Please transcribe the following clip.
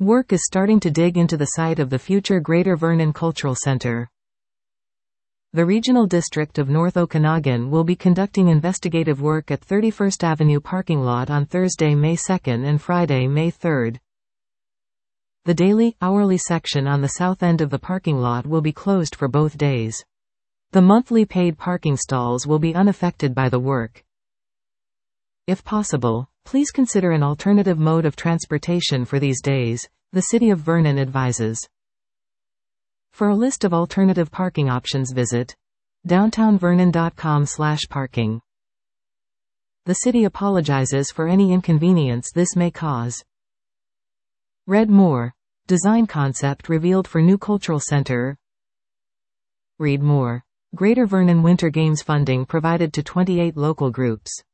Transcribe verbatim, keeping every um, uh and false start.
Work is starting to dig into the site of the future Greater Vernon Cultural Center. The Regional District of North Okanagan will be conducting investigative work at thirty-first Avenue parking lot on Thursday, May second and Friday, May third. The daily, hourly section on the south end of the parking lot will be closed for both days. The monthly paid parking stalls will be unaffected by the work. If possible, please consider an alternative mode of transportation for these days, the City of Vernon advises. For a list of alternative parking options, visit downtown vernon dot com slash parking. The city apologizes for any inconvenience this may cause. Read more. Design concept revealed for new cultural center. Read more. Greater Vernon Winter Games funding provided to twenty-eight local groups.